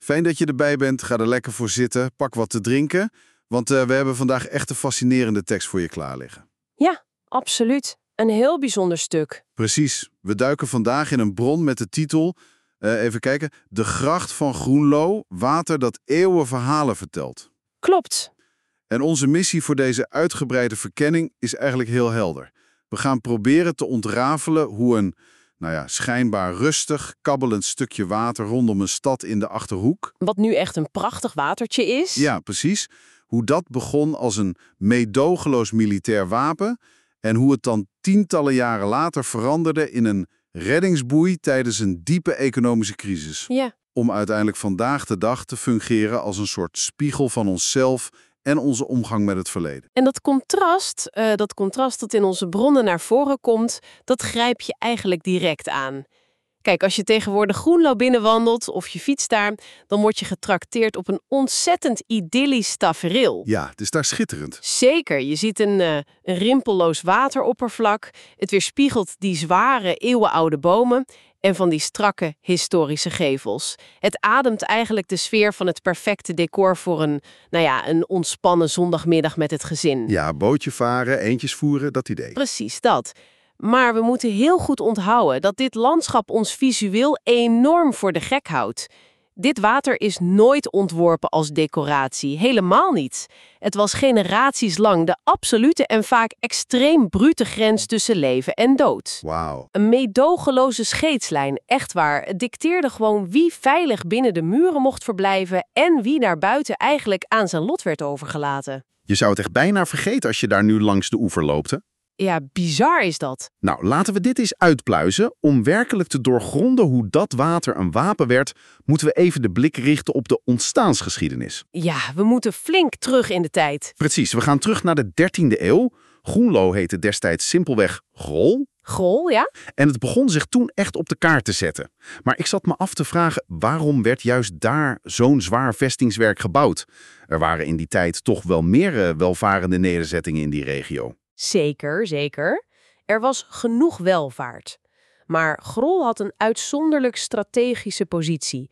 Fijn dat je erbij bent. Ga er lekker voor zitten. Pak wat te drinken. Want we hebben vandaag echt een fascinerende tekst voor je klaar liggen. Ja, absoluut. Een heel bijzonder stuk. Precies. We duiken vandaag in een bron met de titel, even kijken, De Gracht van Groenlo, water dat eeuwen verhalen vertelt. Klopt. En onze missie voor deze uitgebreide verkenning is eigenlijk heel helder. We gaan proberen te ontrafelen hoe een, schijnbaar rustig, kabbelend stukje water rondom een stad in de Achterhoek. Wat nu echt een prachtig watertje is. Ja, precies. Hoe dat begon als een meedogenloos militair wapen en hoe het dan tientallen jaren later veranderde in een reddingsboei tijdens een diepe economische crisis. Ja. Om uiteindelijk vandaag de dag te fungeren als een soort spiegel van onszelf en onze omgang met het verleden. En dat contrast dat in onze bronnen naar voren komt, dat grijp je eigenlijk direct aan. Kijk, als je tegenwoordig Groenlo binnenwandelt of je fietst daar, dan word je getrakteerd op een ontzettend idyllisch tafereel. Ja, het is daar schitterend. Zeker, je ziet een rimpelloos wateroppervlak. Het weerspiegelt die zware, eeuwenoude bomen en van die strakke, historische gevels. Het ademt eigenlijk de sfeer van het perfecte decor voor een ontspannen zondagmiddag met het gezin. Ja, bootje varen, eendjes voeren, dat idee. Precies dat. Maar we moeten heel goed onthouden dat dit landschap ons visueel enorm voor de gek houdt. Dit water is nooit ontworpen als decoratie, helemaal niet. Het was generaties lang de absolute en vaak extreem brute grens tussen leven en dood. Wauw. Een meedogenloze scheidslijn, echt waar. Het dicteerde gewoon wie veilig binnen de muren mocht verblijven en wie naar buiten eigenlijk aan zijn lot werd overgelaten. Je zou het echt bijna vergeten als je daar nu langs de oever loopt, hè? Ja, bizar is dat. Nou, laten we dit eens uitpluizen. Om werkelijk te doorgronden hoe dat water een wapen werd, moeten we even de blik richten op de ontstaansgeschiedenis. Ja, we moeten flink terug in de tijd. Precies, we gaan terug naar de 13e eeuw. Groenlo heette destijds simpelweg Grol. Grol, ja? En het begon zich toen echt op de kaart te zetten. Maar ik zat me af te vragen, waarom werd juist daar zo'n zwaar vestingswerk gebouwd? Er waren in die tijd toch wel meer welvarende nederzettingen in die regio. Zeker, zeker. Er was genoeg welvaart. Maar Grol had een uitzonderlijk strategische positie.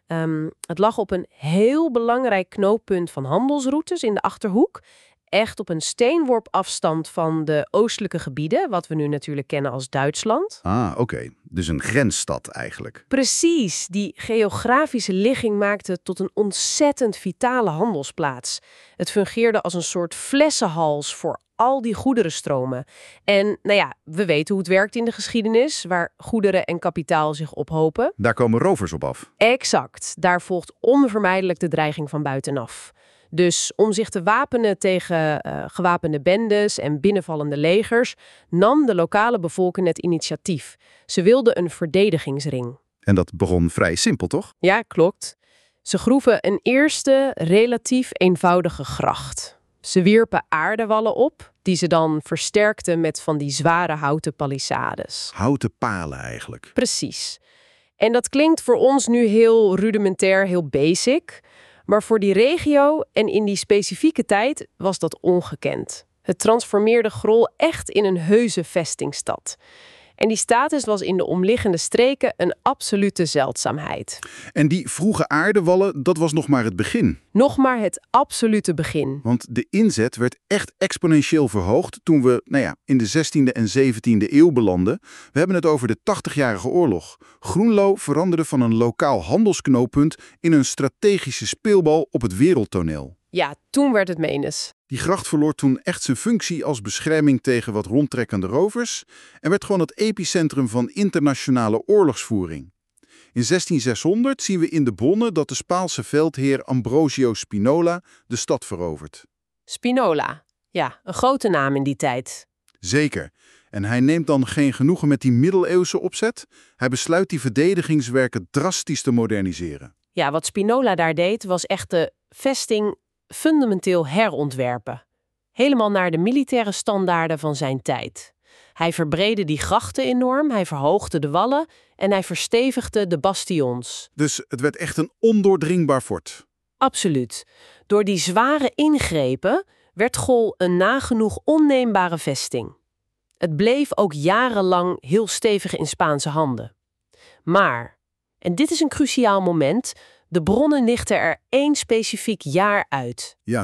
Het lag op een heel belangrijk knooppunt van handelsroutes in de Achterhoek. Echt op een steenworp afstand van de oostelijke gebieden, wat we nu natuurlijk kennen als Duitsland. Ah, oké. Dus een grensstad eigenlijk. Precies, die geografische ligging maakte het tot een ontzettend vitale handelsplaats. Het fungeerde als een soort flessenhals voor al die goederenstromen. En we weten hoe het werkt in de geschiedenis, waar goederen en kapitaal zich ophopen. Daar komen rovers op af. Exact, daar volgt onvermijdelijk de dreiging van buitenaf. Dus om zich te wapenen tegen gewapende bendes en binnenvallende legers, nam de lokale bevolking het initiatief. Ze wilden een verdedigingsring. En dat begon vrij simpel, toch? Ja, klopt. Ze groeven een eerste relatief eenvoudige gracht. Ze wierpen aardewallen op, die ze dan versterkten met van die zware houten palissades. Houten palen eigenlijk. Precies. En dat klinkt voor ons nu heel rudimentair, heel basic. Maar voor die regio en in die specifieke tijd was dat ongekend. Het transformeerde Grol echt in een heuse vestingstad. En die status was in de omliggende streken een absolute zeldzaamheid. En die vroege aardewallen, dat was nog maar het begin. Nog maar het absolute begin. Want de inzet werd echt exponentieel verhoogd toen we in de 16e en 17e eeuw belanden. We hebben het over de 80-jarige oorlog. Groenlo veranderde van een lokaal handelsknooppunt in een strategische speelbal op het wereldtoneel. Ja, toen werd het menens. Die gracht verloor toen echt zijn functie als bescherming tegen wat rondtrekkende rovers en werd gewoon het epicentrum van internationale oorlogsvoering. In 16600 zien we in de bronnen dat de Spaalse veldheer Ambrogio Spinola de stad verovert. Spinola, ja, een grote naam in die tijd. Zeker. En hij neemt dan geen genoegen met die middeleeuwse opzet. Hij besluit die verdedigingswerken drastisch te moderniseren. Ja, wat Spinola daar deed was echt de vesting fundamenteel herontwerpen. Helemaal naar de militaire standaarden van zijn tijd. Hij verbreedde die grachten enorm, hij verhoogde de wallen en hij verstevigde de bastions. Dus het werd echt een ondoordringbaar fort. Absoluut. Door die zware ingrepen werd Grol een nagenoeg onneembare vesting. Het bleef ook jarenlang heel stevig in Spaanse handen. Maar, en dit is een cruciaal moment, De bronnen lichten er één specifiek jaar uit. Ja,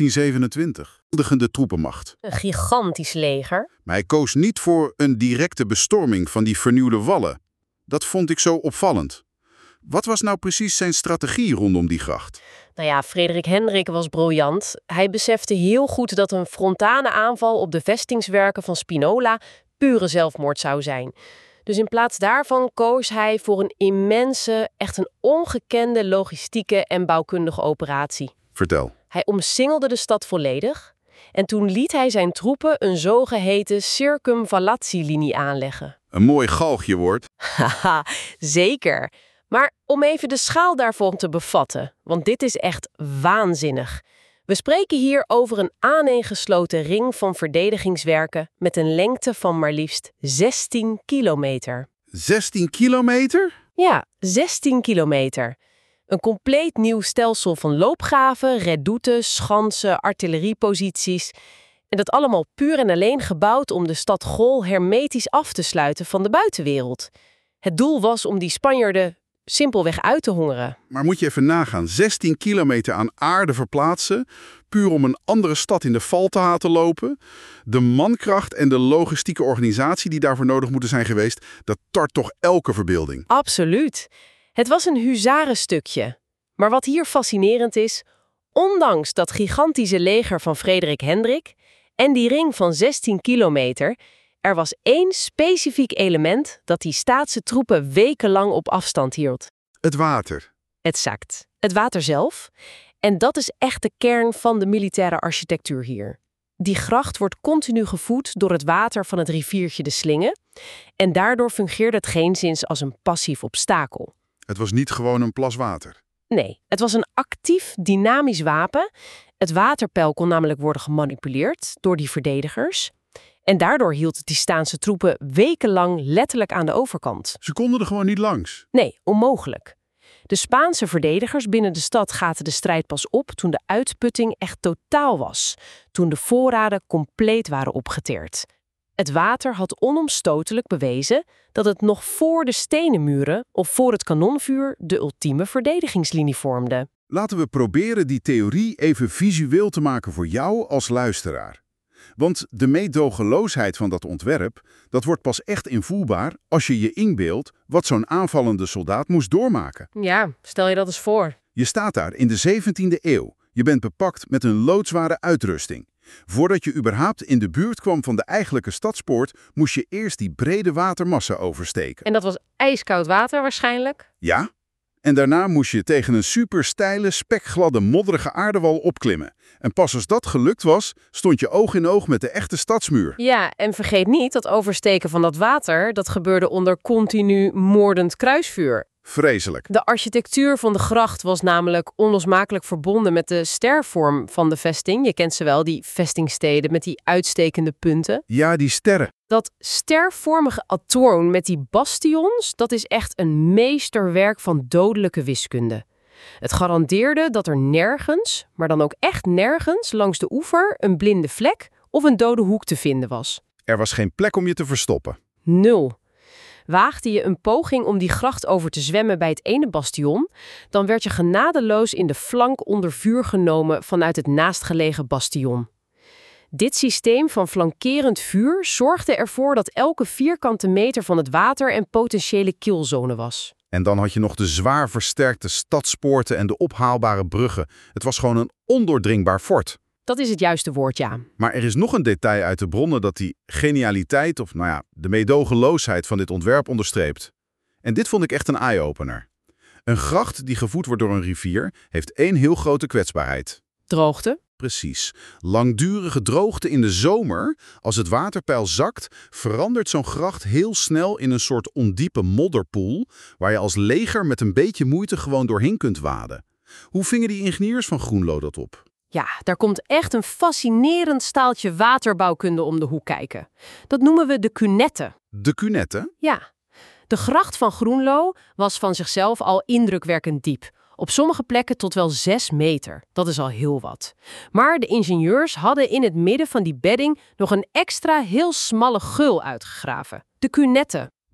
1627. De troepenmacht. Een gigantisch leger. Maar hij koos niet voor een directe bestorming van die vernieuwde wallen. Dat vond ik zo opvallend. Wat was nou precies zijn strategie rondom die gracht? Nou ja, Frederik Hendrik was briljant. Hij besefte heel goed dat een frontale aanval op de vestingswerken van Spinola pure zelfmoord zou zijn. Dus in plaats daarvan koos hij voor een immense, echt een ongekende logistieke en bouwkundige operatie. Vertel. Hij omsingelde de stad volledig en toen liet hij zijn troepen een zogeheten circumvallatielinie aanleggen. Een mooi galgje-woord. Haha, zeker. Maar om even de schaal daarvan te bevatten, want dit is echt waanzinnig. We spreken hier over een aaneengesloten ring van verdedigingswerken met een lengte van maar liefst 16 kilometer. 16 kilometer? Ja, 16 kilometer. Een compleet nieuw stelsel van loopgraven, redoutes, schansen, artillerieposities. En dat allemaal puur en alleen gebouwd om de stad Gol hermetisch af te sluiten van de buitenwereld. Het doel was om die Spanjaarden simpelweg uit te hongeren. Maar moet je even nagaan, 16 kilometer aan aarde verplaatsen, puur om een andere stad in de val te laten lopen. De mankracht en de logistieke organisatie die daarvoor nodig moeten zijn geweest, dat tart toch elke verbeelding. Absoluut. Het was een huzarenstukje. Maar wat hier fascinerend is, ondanks dat gigantische leger van Frederik Hendrik en die ring van 16 kilometer, er was één specifiek element dat die staatse troepen wekenlang op afstand hield. Het water. Exact. Het water zelf. En dat is echt de kern van de militaire architectuur hier. Die gracht wordt continu gevoed door het water van het riviertje de Slinge. En daardoor fungeerde het geenszins als een passief obstakel. Het was niet gewoon een plas water. Nee, het was een actief, dynamisch wapen. Het waterpeil kon namelijk worden gemanipuleerd door die verdedigers. En daardoor hield het die Staanse troepen wekenlang letterlijk aan de overkant. Ze konden er gewoon niet langs. Nee, onmogelijk. De Spaanse verdedigers binnen de stad gaten de strijd pas op toen de uitputting echt totaal was. Toen de voorraden compleet waren opgeteerd. Het water had onomstotelijk bewezen dat het nog voor de stenen muren of voor het kanonvuur de ultieme verdedigingslinie vormde. Laten we proberen die theorie even visueel te maken voor jou als luisteraar. Want de meedogenloosheid van dat ontwerp, dat wordt pas echt invoelbaar als je je inbeeldt wat zo'n aanvallende soldaat moest doormaken. Ja, stel je dat eens voor. Je staat daar in de 17e eeuw. Je bent bepakt met een loodzware uitrusting. Voordat je überhaupt in de buurt kwam van de eigenlijke stadspoort, moest je eerst die brede watermassa oversteken. En dat was ijskoud water waarschijnlijk? Ja? En daarna moest je tegen een supersteile, spekgladde, modderige aardewal opklimmen. En pas als dat gelukt was, stond je oog in oog met de echte stadsmuur. Ja, en vergeet niet dat oversteken van dat water, dat gebeurde onder continu moordend kruisvuur. Vreselijk. De architectuur van de gracht was namelijk onlosmakelijk verbonden met de stervorm van de vesting. Je kent ze wel, die vestingsteden met die uitstekende punten. Ja, die sterren. Dat stervormige atooron met die bastions, dat is echt een meesterwerk van dodelijke wiskunde. Het garandeerde dat er nergens, maar dan ook echt nergens, langs de oever een blinde vlek of een dode hoek te vinden was. Er was geen plek om je te verstoppen. 0. Waagde je een poging om die gracht over te zwemmen bij het ene bastion, dan werd je genadeloos in de flank onder vuur genomen vanuit het naastgelegen bastion. Dit systeem van flankerend vuur zorgde ervoor dat elke vierkante meter van het water een potentiële killzone was. En dan had je nog de zwaar versterkte stadspoorten en de ophaalbare bruggen. Het was gewoon een ondoordringbaar fort. Dat is het juiste woord, ja. Maar er is nog een detail uit de bronnen dat die genialiteit of de meedogenloosheid van dit ontwerp onderstreept. En dit vond ik echt een eye-opener. Een gracht die gevoed wordt door een rivier heeft één heel grote kwetsbaarheid. Droogte? Precies. Langdurige droogte in de zomer, als het waterpeil zakt, verandert zo'n gracht heel snel in een soort ondiepe modderpoel, waar je als leger met een beetje moeite gewoon doorheen kunt waden. Hoe vingen die ingenieurs van Groenlo dat op? Ja, daar komt echt een fascinerend staaltje waterbouwkunde om de hoek kijken. Dat noemen we de cunette. De cunette? Ja. De gracht van Groenlo was van zichzelf al indrukwekkend diep. Op sommige plekken tot wel 6 meter. Dat is al heel wat. Maar de ingenieurs hadden in het midden van die bedding nog een extra heel smalle geul uitgegraven. De cunette.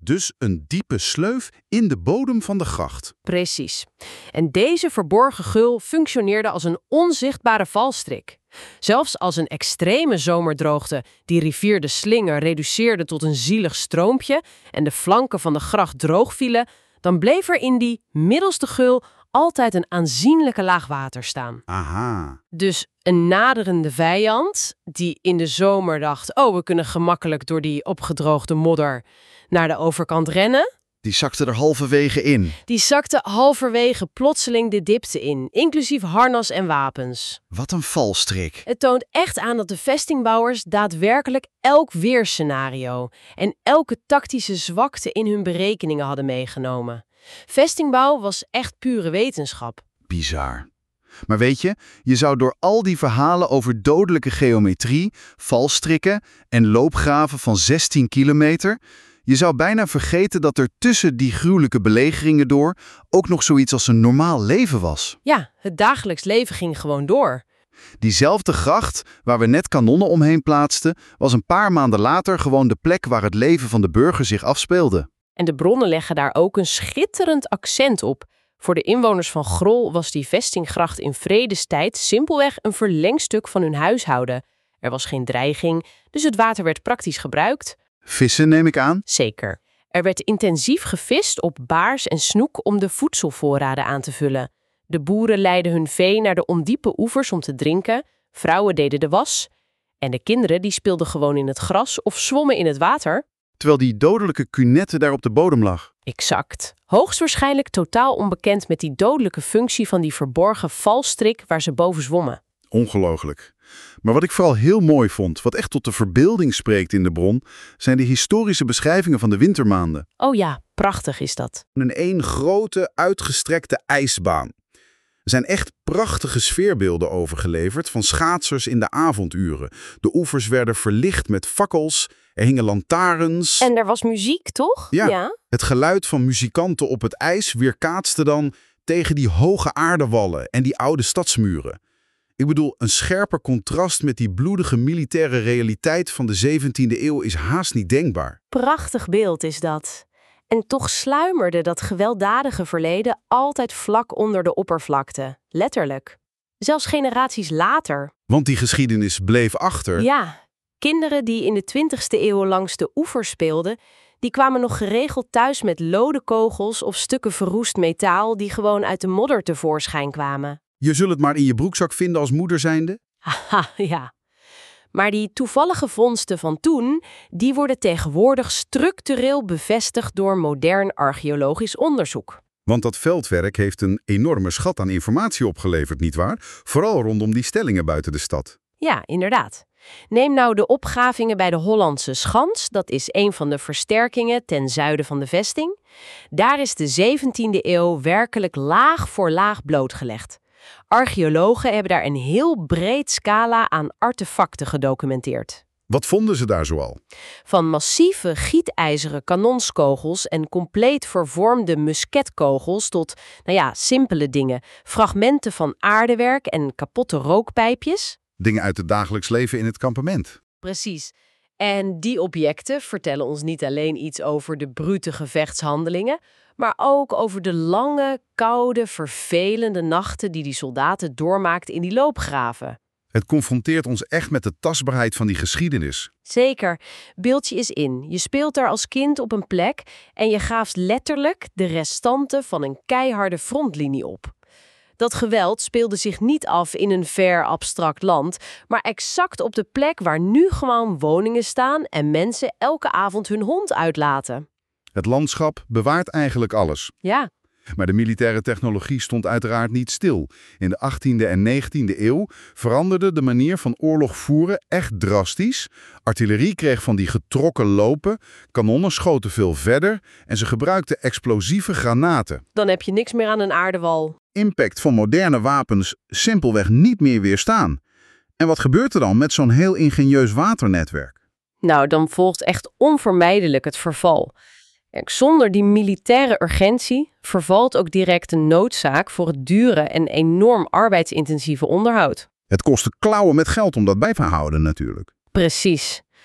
Dus een diepe sleuf in de bodem van de gracht. Precies. En deze verborgen geul functioneerde als een onzichtbare valstrik. Zelfs als een extreme zomerdroogte die rivier de Slinger reduceerde tot een zielig stroompje en de flanken van de gracht droog vielen, dan bleef er in die middelste geul altijd een aanzienlijke laag water staan. Aha. Dus een naderende vijand die in de zomer dacht, oh, we kunnen gemakkelijk door die opgedroogde modder naar de overkant rennen, Die zakte er halverwege in. die zakte halverwege plotseling de diepte in, inclusief harnas en wapens. Wat een valstrik. Het toont echt aan dat de vestingbouwers daadwerkelijk elk weerscenario en elke tactische zwakte in hun berekeningen hadden meegenomen. Vestingbouw was echt pure wetenschap. Bizar. Maar weet je, je zou door al die verhalen over dodelijke geometrie, valstrikken en loopgraven van 16 kilometer, je zou bijna vergeten dat er tussen die gruwelijke belegeringen door ook nog zoiets als een normaal leven was. Ja, het dagelijks leven ging gewoon door. Diezelfde gracht, waar we net kanonnen omheen plaatsten, was een paar maanden later gewoon de plek waar het leven van de burger zich afspeelde. En de bronnen leggen daar ook een schitterend accent op. Voor de inwoners van Grol was die vestinggracht in vredestijd simpelweg een verlengstuk van hun huishouden. Er was geen dreiging, dus het water werd praktisch gebruikt. Vissen neem ik aan? Zeker. Er werd intensief gevist op baars en snoek om de voedselvoorraden aan te vullen. De boeren leidden hun vee naar de ondiepe oevers om te drinken, vrouwen deden de was en de kinderen die speelden gewoon in het gras of zwommen in het water. Terwijl die dodelijke cunette daar op de bodem lag. Exact. Hoogstwaarschijnlijk totaal onbekend met die dodelijke functie van die verborgen valstrik waar ze boven zwommen. Ongelooflijk. Maar wat ik vooral heel mooi vond, wat echt tot de verbeelding spreekt in de bron, zijn de historische beschrijvingen van de wintermaanden. Oh ja, prachtig is dat. Een één grote, uitgestrekte ijsbaan. Er zijn echt prachtige sfeerbeelden overgeleverd van schaatsers in de avonduren. De oevers werden verlicht met fakkels, er hingen lantaarns. En er was muziek, toch? Ja. Het geluid van muzikanten op het ijs weerkaatste dan tegen die hoge aardewallen en die oude stadsmuren. Ik bedoel, een scherper contrast met die bloedige militaire realiteit van de 17e eeuw is haast niet denkbaar. Prachtig beeld is dat. En toch sluimerde dat gewelddadige verleden altijd vlak onder de oppervlakte. Letterlijk. Zelfs generaties later. Want die geschiedenis bleef achter. Ja, kinderen die in de 20e eeuw langs de oevers speelden, die kwamen nog geregeld thuis met lode kogels of stukken verroest metaal die gewoon uit de modder tevoorschijn kwamen. Je zult het maar in je broekzak vinden als moeder zijnde. Haha, ja. Maar die toevallige vondsten van toen, die worden tegenwoordig structureel bevestigd door modern archeologisch onderzoek. Want dat veldwerk heeft een enorme schat aan informatie opgeleverd, nietwaar? Vooral rondom die stellingen buiten de stad. Ja, inderdaad. Neem nou de opgravingen bij de Hollandse Schans, dat is een van de versterkingen ten zuiden van de vesting. Daar is de 17e eeuw werkelijk laag voor laag blootgelegd. Archeologen hebben daar een heel breed scala aan artefacten gedocumenteerd. Wat vonden ze daar zoal? Van massieve gietijzeren kanonskogels en compleet vervormde musketkogels tot, simpele dingen. Fragmenten van aardewerk en kapotte rookpijpjes. Dingen uit het dagelijks leven in het kampement. Precies. En die objecten vertellen ons niet alleen iets over de brute gevechtshandelingen, maar ook over de lange, koude, vervelende nachten die soldaten doormaakten in die loopgraven. Het confronteert ons echt met de tastbaarheid van die geschiedenis. Zeker. Beeld je eens in. Je speelt daar als kind op een plek en je graaft letterlijk de restanten van een keiharde frontlinie op. Dat geweld speelde zich niet af in een ver abstract land, maar exact op de plek waar nu gewoon woningen staan en mensen elke avond hun hond uitlaten. Het landschap bewaart eigenlijk alles. Ja. Maar de militaire technologie stond uiteraard niet stil. In de 18e en 19e eeuw veranderde de manier van oorlog voeren echt drastisch. Artillerie kreeg van die getrokken lopen, kanonnen schoten veel verder en ze gebruikten explosieve granaten. Dan heb je niks meer aan een aardewal. Impact van moderne wapens simpelweg niet meer weerstaan. En wat gebeurt er dan met zo'n heel ingenieus waternetwerk? Nou, dan volgt echt onvermijdelijk het verval. Zonder die militaire urgentie vervalt ook direct de noodzaak voor het dure en enorm arbeidsintensieve onderhoud. Het kostte klauwen met geld om dat bij te houden natuurlijk. Precies.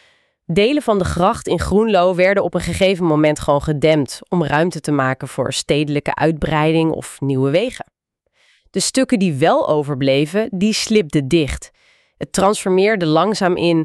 Delen van de gracht in Groenlo werden op een gegeven moment gewoon gedempt om ruimte te maken voor stedelijke uitbreiding of nieuwe wegen. De stukken die wel overbleven, die slibden dicht. Het transformeerde langzaam in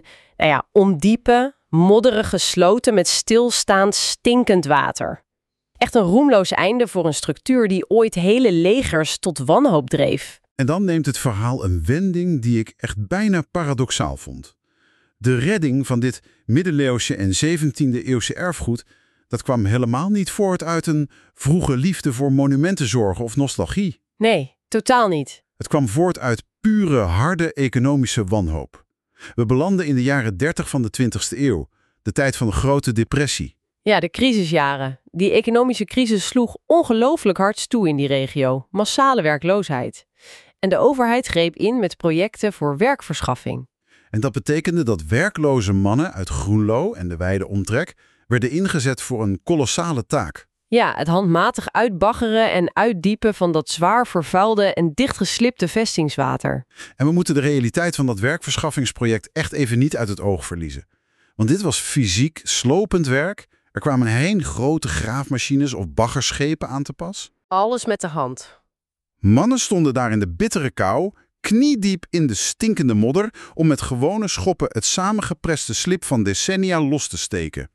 ondiepe, modderige sloten met stilstaand, stinkend water. Echt een roemloos einde voor een structuur die ooit hele legers tot wanhoop dreef. En dan neemt het verhaal een wending die ik echt bijna paradoxaal vond. De redding van dit middeleeuwse en 17e-eeuwse erfgoed, dat kwam helemaal niet voort uit een vroege liefde voor monumentenzorgen of nostalgie. Nee, totaal niet. Het kwam voort uit pure, harde economische wanhoop. We belanden in de jaren 30 van de 20e eeuw, de tijd van de Grote Depressie. Ja, de crisisjaren. Die economische crisis sloeg ongelooflijk hard toe in die regio. Massale werkloosheid. En de overheid greep in met projecten voor werkverschaffing. En dat betekende dat werkloze mannen uit Groenlo en de wijde omtrek werden ingezet voor een kolossale taak. Ja, het handmatig uitbaggeren en uitdiepen van dat zwaar vervuilde en dichtgeslipte vestingswater. En we moeten de realiteit van dat werkverschaffingsproject echt even niet uit het oog verliezen. Want dit was fysiek slopend werk. Er kwamen geen grote graafmachines of baggerschepen aan te pas. Alles met de hand. Mannen stonden daar in de bittere kou, kniediep in de stinkende modder, om met gewone schoppen het samengepreste slib van decennia los te steken.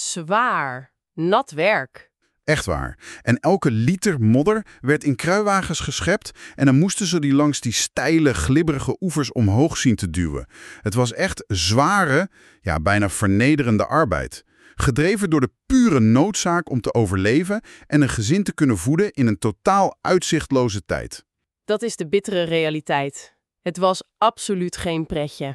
Zwaar. Nat werk. Echt waar. En elke liter modder werd in kruiwagens geschept en dan moesten ze die langs die steile, glibberige oevers omhoog zien te duwen. Het was echt zware, bijna vernederende arbeid. Gedreven door de pure noodzaak om te overleven en een gezin te kunnen voeden in een totaal uitzichtloze tijd. Dat is de bittere realiteit. Het was absoluut geen pretje.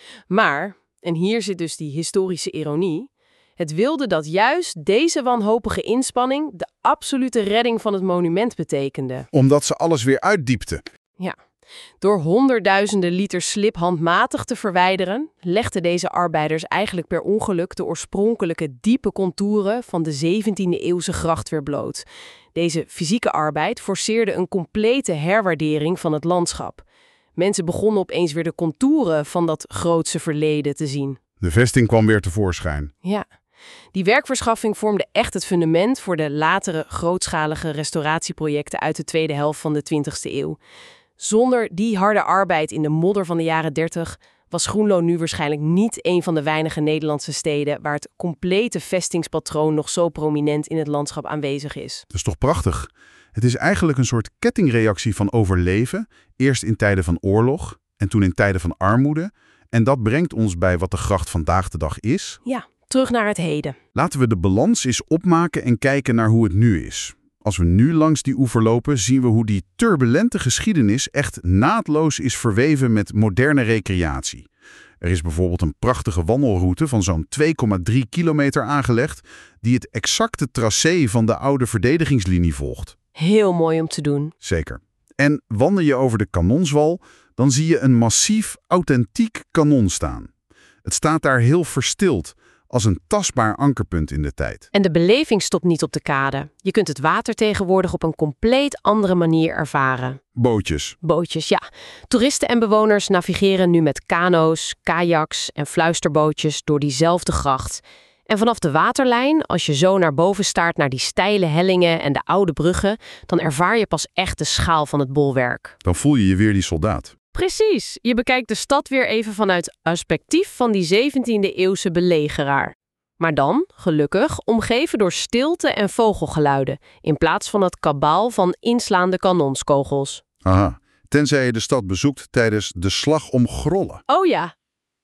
Maar, en hier zit dus die historische ironie, het wilde dat juist deze wanhopige inspanning de absolute redding van het monument betekende. Omdat ze alles weer uitdiepten. Ja. Door honderdduizenden liter slib handmatig te verwijderen, legden deze arbeiders eigenlijk per ongeluk de oorspronkelijke diepe contouren van de 17e-eeuwse gracht weer bloot. Deze fysieke arbeid forceerde een complete herwaardering van het landschap. Mensen begonnen opeens weer de contouren van dat grootse verleden te zien. De vesting kwam weer tevoorschijn. Ja. Die werkverschaffing vormde echt het fundament voor de latere grootschalige restauratieprojecten uit de tweede helft van de 20e eeuw. Zonder die harde arbeid in de modder van de jaren 30 was Groenlo nu waarschijnlijk niet een van de weinige Nederlandse steden waar het complete vestingspatroon nog zo prominent in het landschap aanwezig is. Dat is toch prachtig? Het is eigenlijk een soort kettingreactie van overleven, eerst in tijden van oorlog en toen in tijden van armoede. En dat brengt ons bij wat de gracht vandaag de dag is. Ja, terug naar het heden. Laten we de balans eens opmaken en kijken naar hoe het nu is. Als we nu langs die oever lopen, zien we hoe die turbulente geschiedenis echt naadloos is verweven met moderne recreatie. Er is bijvoorbeeld een prachtige wandelroute van zo'n 2,3 kilometer aangelegd, die het exacte tracé van de oude verdedigingslinie volgt. Heel mooi om te doen. Zeker. En wandel je over de kanonswal, dan zie je een massief, authentiek kanon staan. Het staat daar heel verstild, als een tastbaar ankerpunt in de tijd. En de beleving stopt niet op de kade. Je kunt het water tegenwoordig op een compleet andere manier ervaren. Bootjes. Bootjes, ja. Toeristen en bewoners navigeren nu met kano's, kajaks en fluisterbootjes door diezelfde gracht. En vanaf de waterlijn, als je zo naar boven staart naar die steile hellingen en de oude bruggen, dan ervaar je pas echt de schaal van het bolwerk. Dan voel je je weer die soldaat. Precies, je bekijkt de stad weer even vanuit het perspectief van die 17e-eeuwse belegeraar. Maar dan, gelukkig, omgeven door stilte en vogelgeluiden, in plaats van het kabaal van inslaande kanonskogels. Aha, tenzij je de stad bezoekt tijdens de slag om Grollen. Oh ja,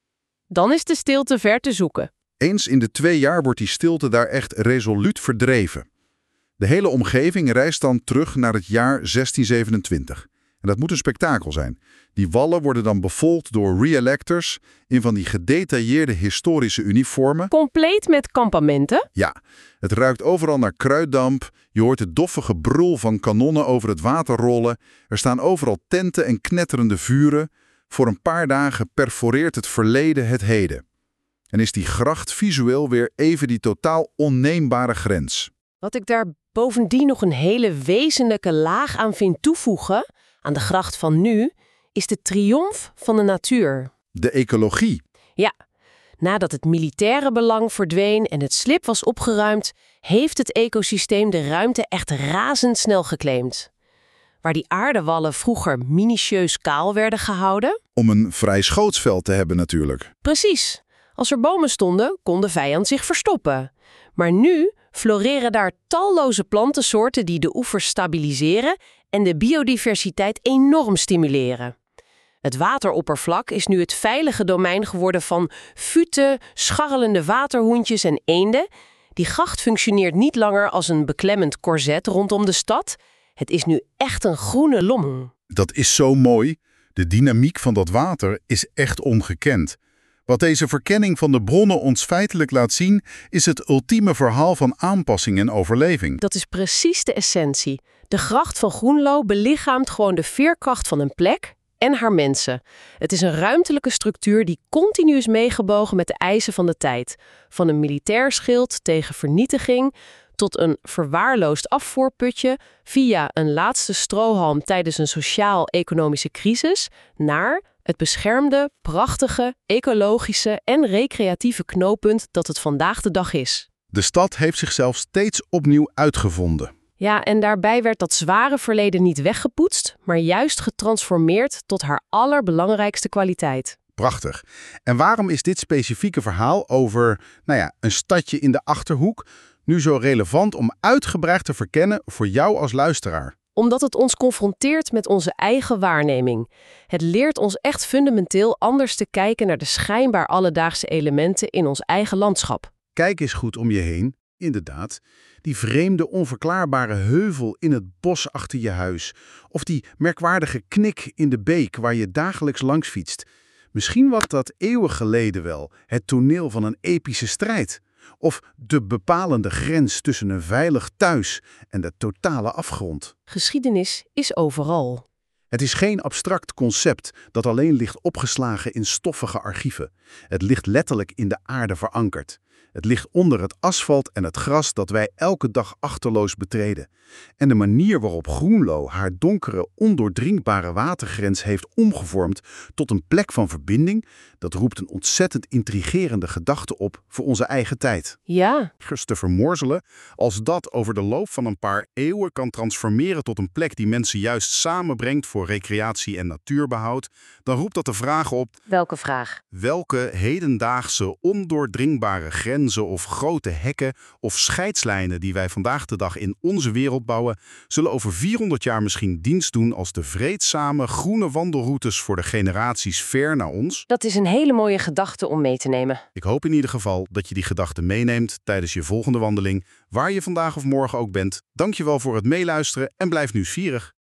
dan is de stilte ver te zoeken. Eens in de 2 jaar wordt die stilte daar echt resoluut verdreven. De hele omgeving reist dan terug naar het jaar 1627. En dat moet een spektakel zijn. Die wallen worden dan bevolkt door reenactors in van die gedetailleerde historische uniformen. Compleet met kampementen? Ja, het ruikt overal naar kruiddamp. Je hoort het doffe gebrul van kanonnen over het water rollen. Er staan overal tenten en knetterende vuren. Voor een paar dagen perforeert het verleden het heden. En is die gracht visueel weer even die totaal onneembare grens. Wat ik daar bovendien nog een hele wezenlijke laag aan vind toevoegen, aan de gracht van nu, is de triomf van de natuur. De ecologie. Ja, Nadat het militaire belang verdween en het slib was opgeruimd, heeft het ecosysteem de ruimte echt razendsnel geclaimd. Waar die aardewallen vroeger minutieus kaal werden gehouden. Om een vrij schootsveld te hebben natuurlijk. Precies. Als er bomen stonden, kon de vijand zich verstoppen. Maar nu floreren daar talloze plantensoorten die de oevers stabiliseren en de biodiversiteit enorm stimuleren. Het wateroppervlak is nu het veilige domein geworden van futen, scharrelende waterhoentjes en eenden. Die gracht functioneert niet langer als een beklemmend korset rondom de stad. Het is nu echt een groene lom. Dat is zo mooi. De dynamiek van dat water is echt ongekend. Wat deze verkenning van de bronnen ons feitelijk laat zien, is het ultieme verhaal van aanpassing en overleving. Dat is precies de essentie. De gracht van Groenlo belichaamt gewoon de veerkracht van een plek en haar mensen. Het is een ruimtelijke structuur die continu is meegebogen met de eisen van de tijd. Van een militair schild tegen vernietiging tot een verwaarloosd afvoerputje via een laatste strohalm tijdens een sociaal-economische crisis naar het beschermde, prachtige, ecologische en recreatieve knooppunt dat het vandaag de dag is. De stad heeft zichzelf steeds opnieuw uitgevonden. Ja, en daarbij werd dat zware verleden niet weggepoetst, maar juist getransformeerd tot haar allerbelangrijkste kwaliteit. Prachtig. En waarom is dit specifieke verhaal over, een stadje in de Achterhoek nu zo relevant om uitgebreid te verkennen voor jou als luisteraar? Omdat het ons confronteert met onze eigen waarneming. Het leert ons echt fundamenteel anders te kijken naar de schijnbaar alledaagse elementen in ons eigen landschap. Kijk eens goed om je heen. Inderdaad, die vreemde, onverklaarbare heuvel in het bos achter je huis. Of die merkwaardige knik in de beek waar je dagelijks langs fietst. Misschien was dat eeuwen geleden wel het toneel van een epische strijd. Of de bepalende grens tussen een veilig thuis en de totale afgrond. Geschiedenis is overal. Het is geen abstract concept dat alleen ligt opgeslagen in stoffige archieven. Het ligt letterlijk in de aarde verankerd. Het ligt onder het asfalt en het gras dat wij elke dag achterloos betreden. En de manier waarop Groenlo haar donkere, ondoordringbare watergrens heeft omgevormd tot een plek van verbinding, dat roept een ontzettend intrigerende gedachte op voor onze eigen tijd. Ja. Te vermorzelen, als dat over de loop van een paar eeuwen kan transformeren tot een plek die mensen juist samenbrengt voor recreatie en natuurbehoud, dan roept dat de vraag op: Welke vraag? welke hedendaagse ondoordringbare grenzen of grote hekken of scheidslijnen die wij vandaag de dag in onze wereld bouwen, zullen over 400 jaar misschien dienst doen als de vreedzame groene wandelroutes voor de generaties ver na ons? Dat is een hele mooie gedachte om mee te nemen. Ik hoop in ieder geval dat je die gedachte meeneemt tijdens je volgende wandeling, waar je vandaag of morgen ook bent. Dank je wel voor het meeluisteren en blijf nieuwsgierig.